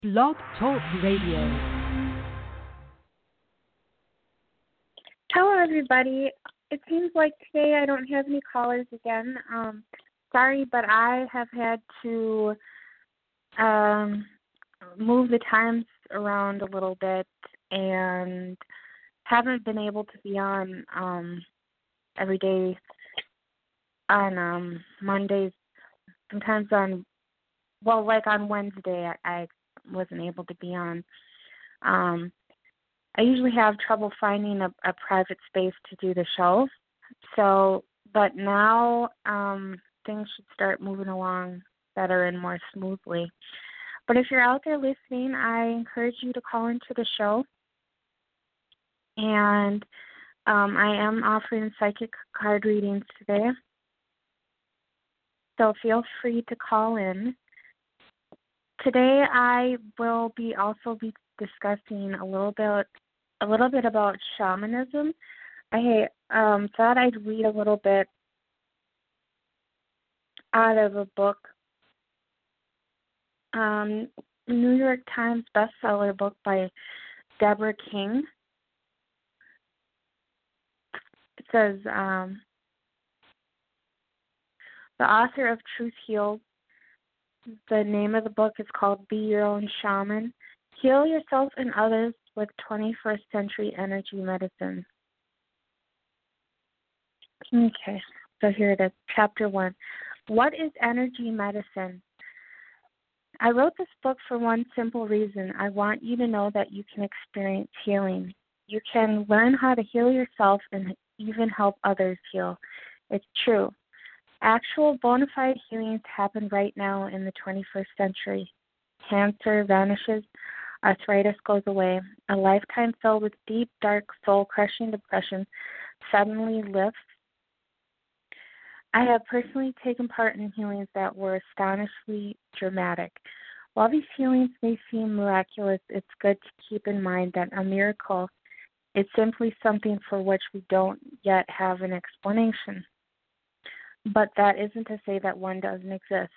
Blog Talk Radio. Hello, everybody. It seems like today I don't have any callers again. Sorry, but I have had to move the times around a little bit and haven't been able to be on every day on Mondays. Sometimes like on Wednesday, I wasn't able to be on. I usually have trouble finding a private space to do the show. But now things should start moving along better and more smoothly. But if you're out there listening, I encourage you to call into the show. And I am offering psychic card readings today. So feel free to call in. Today I will also be discussing a little bit about shamanism. I thought I'd read a little bit out of a book, New York Times bestseller book by Deborah King. It says, the author of Truth Heals, the name of the book is called Be Your Own Shaman. Heal yourself and others with 21st century energy medicine. Okay, so here it is, Chapter 1. What is energy medicine? I wrote this book for one simple reason. I want you to know that you can experience healing. You can learn how to heal yourself and even help others heal. It's true. Actual bona fide healings happen right now in the 21st century. Cancer vanishes. Arthritis goes away. A lifetime filled with deep, dark, soul-crushing depression suddenly lifts. I have personally taken part in healings that were astonishingly dramatic. While these healings may seem miraculous, it's good to keep in mind that a miracle is simply something for which we don't yet have an explanation. But that isn't to say that one doesn't exist.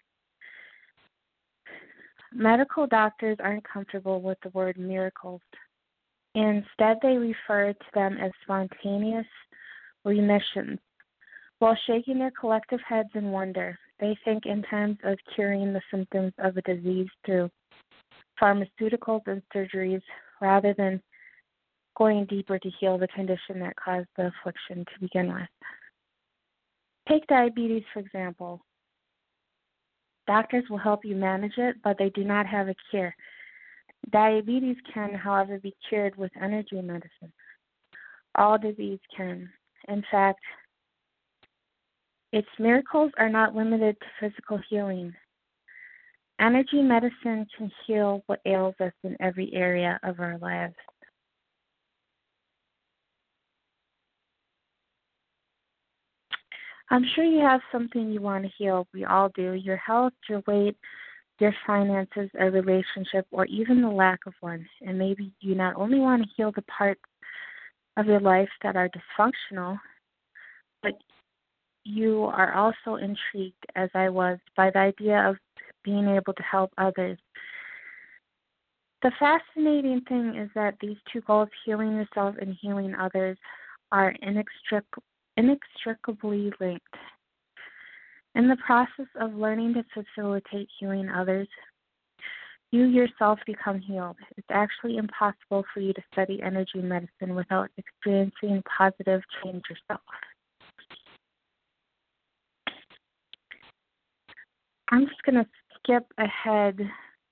Medical doctors aren't comfortable with the word miracles. Instead, they refer to them as spontaneous remissions. While shaking their collective heads in wonder, they think in terms of curing the symptoms of a disease through pharmaceuticals and surgeries rather than going deeper to heal the condition that caused the affliction to begin with. Take diabetes, for example. Doctors will help you manage it, but they do not have a cure. Diabetes can, however, be cured with energy medicine. All disease can. In fact, its miracles are not limited to physical healing. Energy medicine can heal what ails us in every area of our lives. I'm sure you have something you want to heal. We all do. Your health, your weight, your finances, a relationship, or even the lack of one. And maybe you not only want to heal the parts of your life that are dysfunctional, but you are also intrigued, as I was, by the idea of being able to help others. The fascinating thing is that these two goals, healing yourself and healing others, are inextricably linked. In the process of learning to facilitate healing others, you yourself become healed. It's actually impossible for you to study energy medicine without experiencing positive change yourself. I'm just going to skip ahead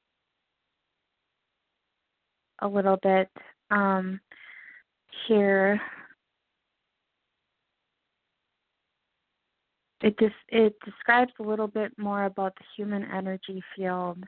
a little bit here. It describes a little bit more about the human energy field.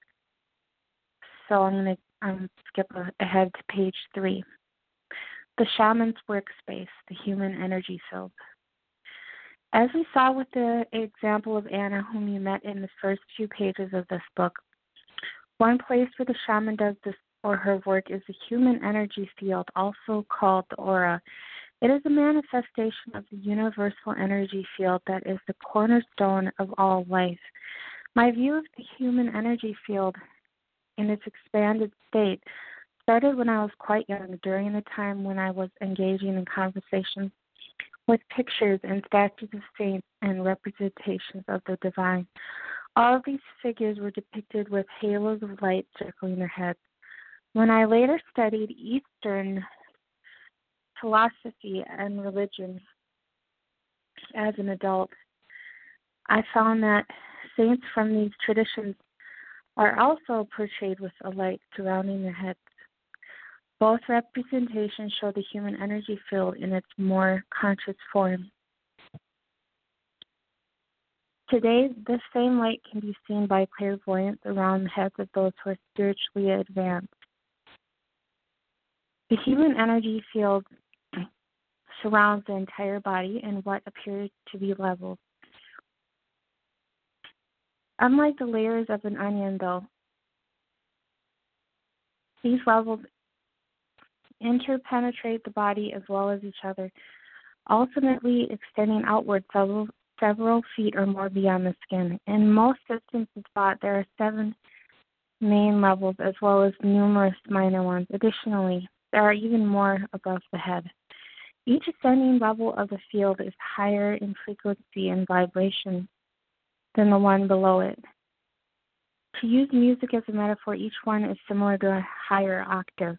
So I'm going to skip ahead to page 3. The shaman's workspace, the human energy field. As we saw with the example of Anna, whom you met in the first few pages of this book, one place where the shaman does this or her work is the human energy field, also called the aura. It is a manifestation of the universal energy field that is the cornerstone of all life. My view of the human energy field in its expanded state started when I was quite young, during the time when I was engaging in conversations with pictures and statues of saints and representations of the divine. All of these figures were depicted with halos of light circling their heads. When I later studied Eastern philosophy and religion as an adult, I found that saints from these traditions are also portrayed with a light surrounding their heads. Both representations show the human energy field in its more conscious form. Today, this same light can be seen by clairvoyants around the heads of those who are spiritually advanced. The human energy field surrounds the entire body in what appears to be levels. Unlike the layers of an onion, though, these levels interpenetrate the body as well as each other, ultimately extending outward several feet or more beyond the skin. In most systems of thought, there are 7 main levels as well as numerous minor ones. Additionally, there are even more above the head. Each ascending level of the field is higher in frequency and vibration than the one below it. To use music as a metaphor, each one is similar to a higher octave.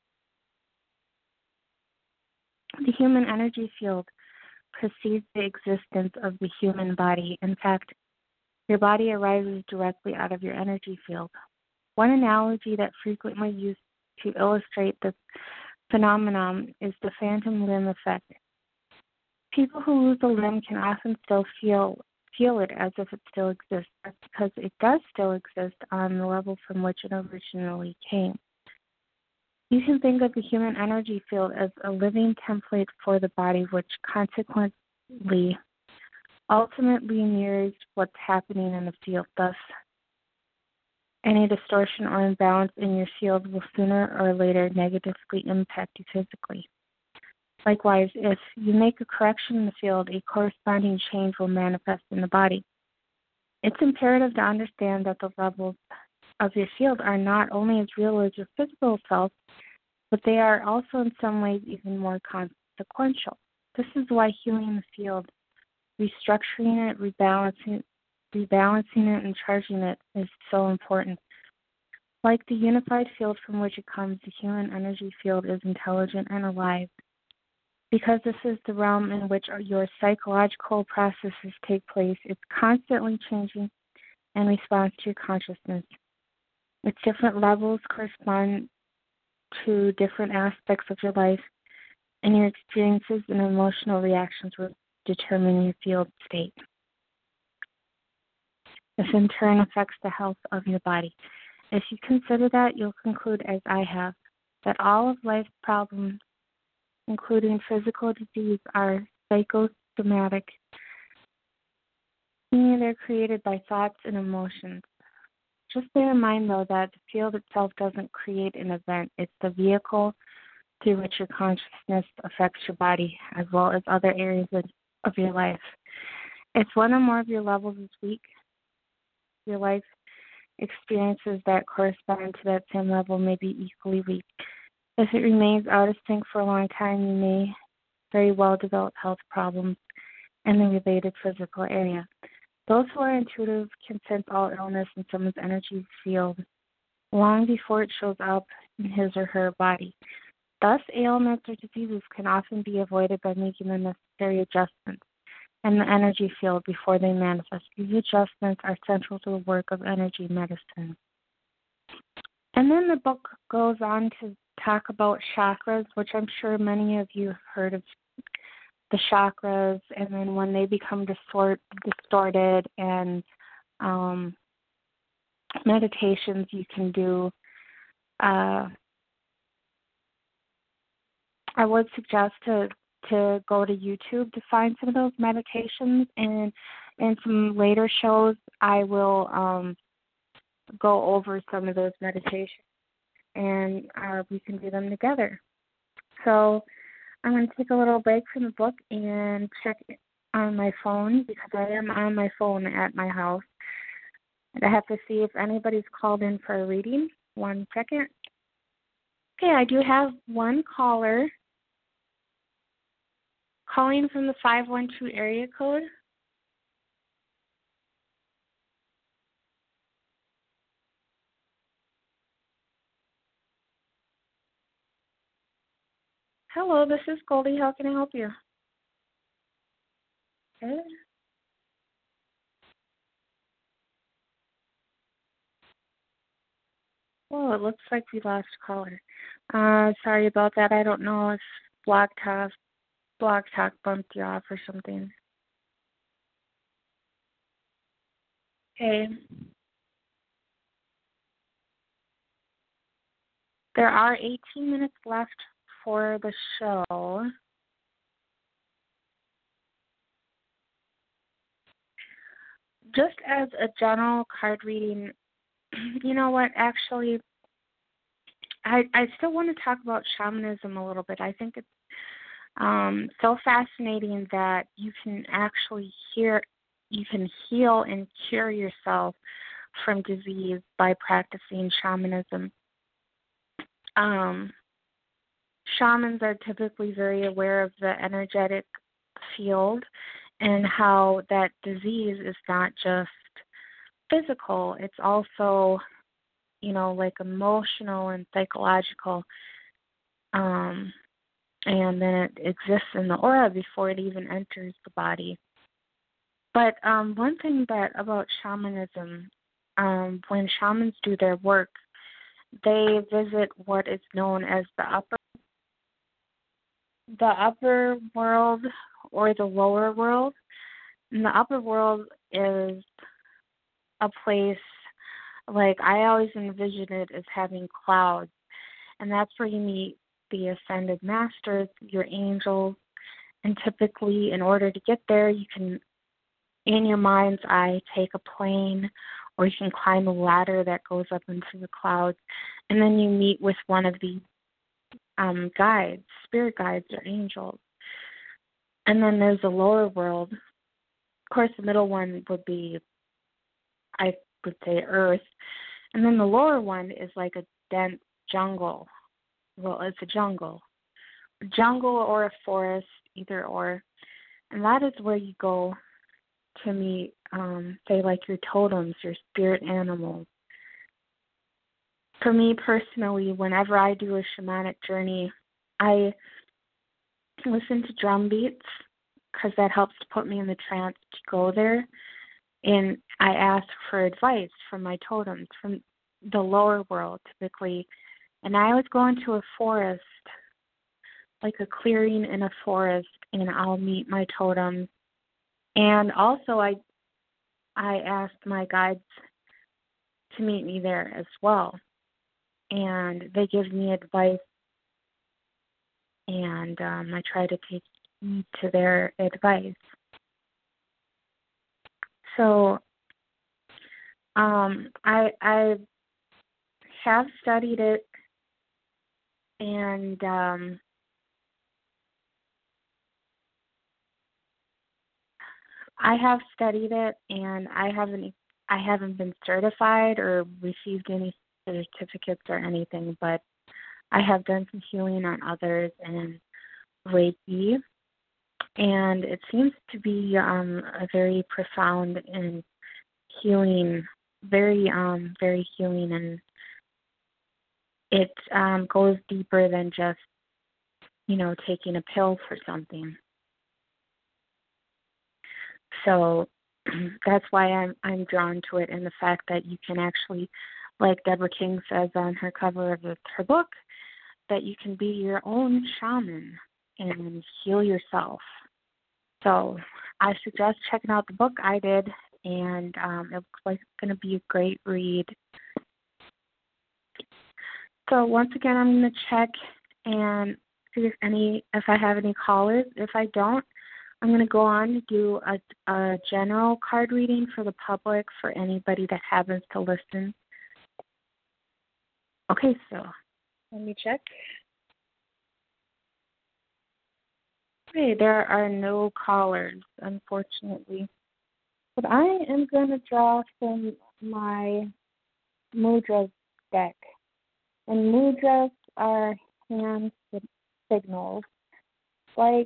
The human energy field precedes the existence of the human body. In fact, your body arises directly out of your energy field. One analogy that frequently used to illustrate this phenomenon is the phantom limb effect. People who lose a limb can often still feel it as if it still exists. That's because it does still exist on the level from which it originally came. You can think of the human energy field as a living template for the body, which consequently ultimately mirrors what's happening in the field. Thus, any distortion or imbalance in your field will sooner or later negatively impact you physically. Likewise, if you make a correction in the field, a corresponding change will manifest in the body. It's imperative to understand that the levels of your field are not only as real as your physical self, but they are also in some ways even more consequential. This is why healing the field, restructuring it, rebalancing it, and charging it is so important. Like the unified field from which it comes, the human energy field is intelligent and alive. Because this is the realm in which your psychological processes take place, it's constantly changing in response to your consciousness. Its different levels correspond to different aspects of your life, and your experiences and emotional reactions will determine your field state. This in turn affects the health of your body. If you consider that, you'll conclude, as I have, that all of life's problems, including physical disease, are psychosomatic, meaning they're created by thoughts and emotions. Just bear in mind, though, that the field itself doesn't create an event. It's the vehicle through which your consciousness affects your body, as well as other areas of your life. If one or more of your levels is weak, your life experiences that correspond to that same level may be equally weak. If it remains out of sync for a long time, you may very well develop health problems in the related physical area. Those who are intuitive can sense all illness in someone's energy field long before it shows up in his or her body. Thus, ailments or diseases can often be avoided by making the necessary adjustments in the energy field before they manifest. These adjustments are central to the work of energy medicine. And then the book goes on to talk about chakras, which I'm sure many of you have heard of the chakras, and then when they become distorted and meditations you can do. I would suggest to go to YouTube to find some of those meditations, and in some later shows I will go over some of those meditations, and we can do them together. So I'm going to take a little break from the book and check on my phone, because I am on my phone at my house. And I have to see if anybody's called in for a reading. 1 second. Okay, I do have one caller calling from the 512 area code. Hello, this is Goldie. How can I help you? Good. Oh, it looks like we lost a caller. Sorry about that. I don't know if Blog Talk bumped you off or something. Okay. There are 18 minutes left for the show. Just as a general card reading, you know what, actually, I still want to talk about shamanism a little bit. I think it's so fascinating that you can actually you can heal and cure yourself from disease by practicing shamanism. Shamans are typically very aware of the energetic field and how that disease is not just physical, it's also, like emotional and psychological. And then it exists in the aura before it even enters the body. But one thing about shamanism, when shamans do their work, they visit what is known as the upper world or the lower world. And the upper world is a place, like I always envision it as having clouds, and that's where you meet the ascended masters, your angels, and typically in order to get there, you can, in your mind's eye, take a plane, or you can climb a ladder that goes up into the clouds, and then you meet with one of the guides, spirit guides or angels. And then there's a lower world. Of course, the middle one would be, I would say, Earth. And then the lower one is like a dense jungle. Well, it's a jungle or a forest, either or. And that is where you go to meet, say, like your totems, your spirit animals. For me personally, whenever I do a shamanic journey, I listen to drum beats because that helps to put me in the trance to go there. And I ask for advice from my totems, from the lower world typically. And I always go into a forest, like a clearing in a forest, and I'll meet my totems. And also I asked my guides to meet me there as well. And they give me advice, and I try to take heed to their advice. So I have studied it, and I haven't been certified or received any certificates or anything, but I have done some healing on others and Reiki, and it seems to be a very profound and healing, very healing, and it goes deeper than just taking a pill for something. So that's why I'm drawn to it, and the fact that you can actually, like Deborah King says on her cover of her book, that you can be your own shaman and heal yourself. So I suggest checking out the book I did, and it looks like it's going to be a great read. So once again, I'm going to check and see if I have any callers. If I don't, I'm going to go on to do a general card reading for the public for anybody that happens to listen. Okay, so let me check. Okay, there are no callers, unfortunately. But I am going to draw from my Mudra deck. And mudras are hand signals. Like,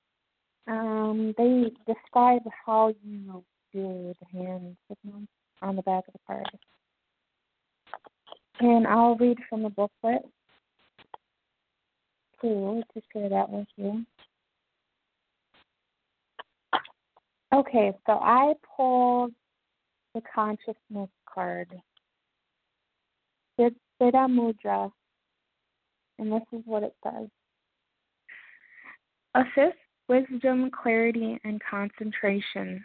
they describe how you do the hand signals on the back of the card. And I'll read from the booklet, too, to share that with you. Okay, so I pulled the consciousness card. It's Siddha Mudra, and this is what it says. Assist wisdom, clarity, and concentration.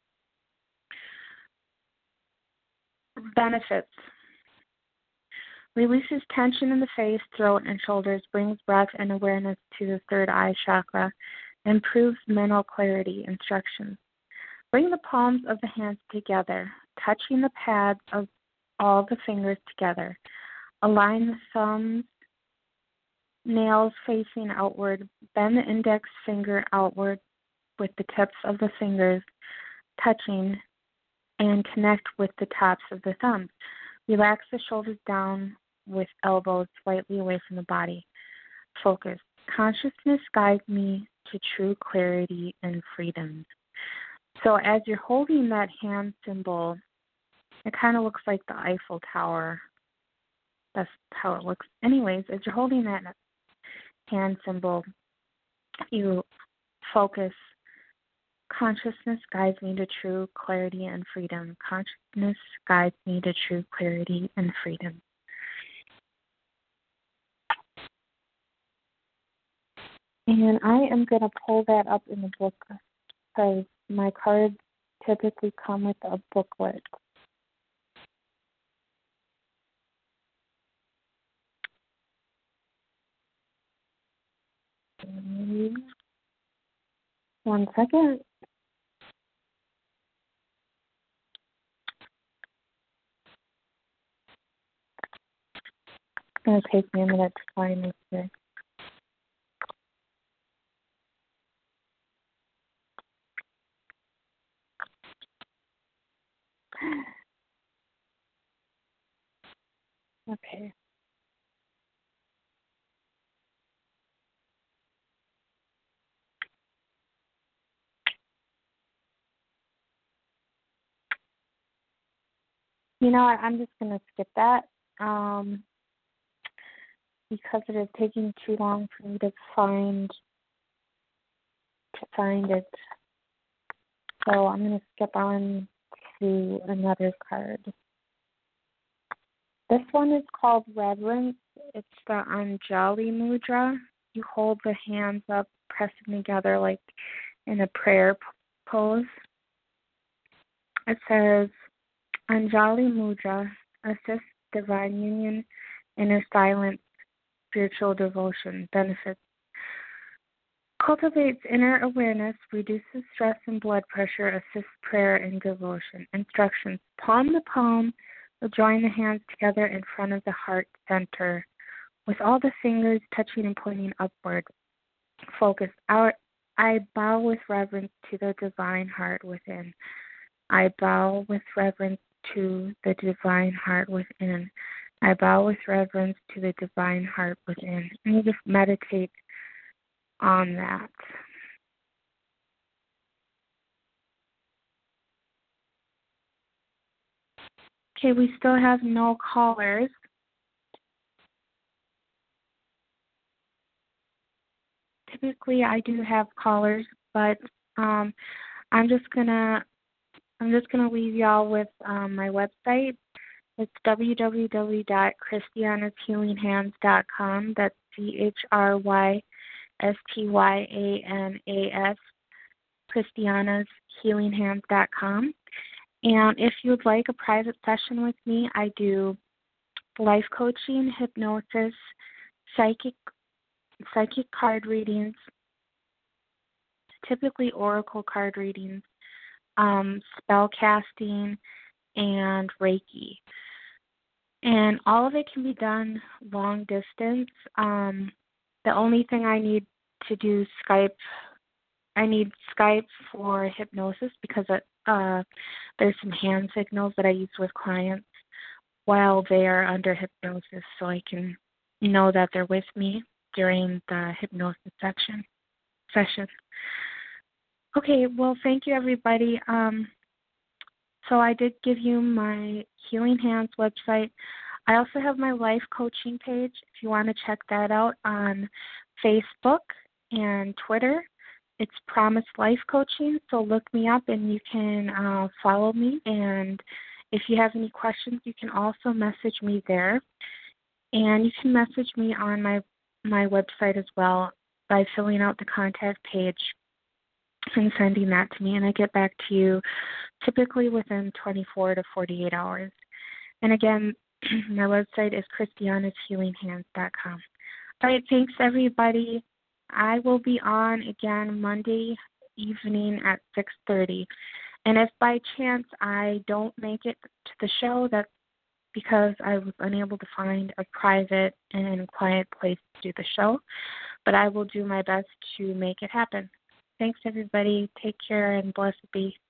Benefits. Releases tension in the face, throat, and shoulders, brings breath and awareness to the third eye chakra, improves mental clarity. Instructions. Bring the palms of the hands together, touching the pads of all the fingers together. Align the thumbs, nails facing outward. Bend the index finger outward with the tips of the fingers touching, and connect with the tops of the thumbs. Relax the shoulders down with elbows slightly away from the body. Focus. Consciousness guides me to true clarity and freedom. So as you're holding that hand symbol, it kind of looks like the Eiffel Tower. That's how it looks. Anyways, as you're holding that hand symbol, you focus. Consciousness guides me to true clarity and freedom. Consciousness guides me to true clarity and freedom. And I am going to pull that up in the book because my cards typically come with a booklet. One second. It's going to take me a minute to find this here. Okay. You know what? I'm just going to skip that because it is taking too long for me to find it. So I'm going to skip on to another card. This one is called Reverence. It's the Anjali Mudra. You hold the hands up, press them together like in a prayer pose. It says, Anjali Mudra assists divine union, inner silence, spiritual devotion. Benefits. Cultivates inner awareness, reduces stress and blood pressure, assists prayer and devotion. Instructions. Palm to palm, join the hands together in front of the heart center, with all the fingers touching and pointing upward. Focus. I bow with reverence to the divine heart within. I bow with reverence to the divine heart within. I bow with reverence to the divine heart within. And you just meditate on that. Okay, we still have no callers. Typically, I do have callers, but I'm just gonna leave y'all with my website. It's www.christianashealinghands.com. That's CHRYSTYANAS, ChristianasHealingHands.com. And if you'd like a private session with me, I do life coaching, hypnosis, psychic card readings, typically oracle card readings, spell casting, and Reiki. And all of it can be done long distance. The only thing I need to do Skype. I need Skype for hypnosis because there's some hand signals that I use with clients while they are under hypnosis, so I can know that they're with me during the hypnosis session. Okay, well, thank you, everybody. So I did give you my Healing Hands website. I also have my life coaching page if you want to check that out on Facebook and Twitter. It's Promise Life Coaching, so look me up and you can follow me. And if you have any questions, you can also message me there. And you can message me on my website as well by filling out the contact page and sending that to me. And I get back to you typically within 24 to 48 hours. And again, my website is ChristianasHealingHands.com. All right, thanks, everybody. I will be on again Monday evening at 6:30. And if by chance I don't make it to the show, that's because I was unable to find a private and quiet place to do the show. But I will do my best to make it happen. Thanks, everybody. Take care and blessed be.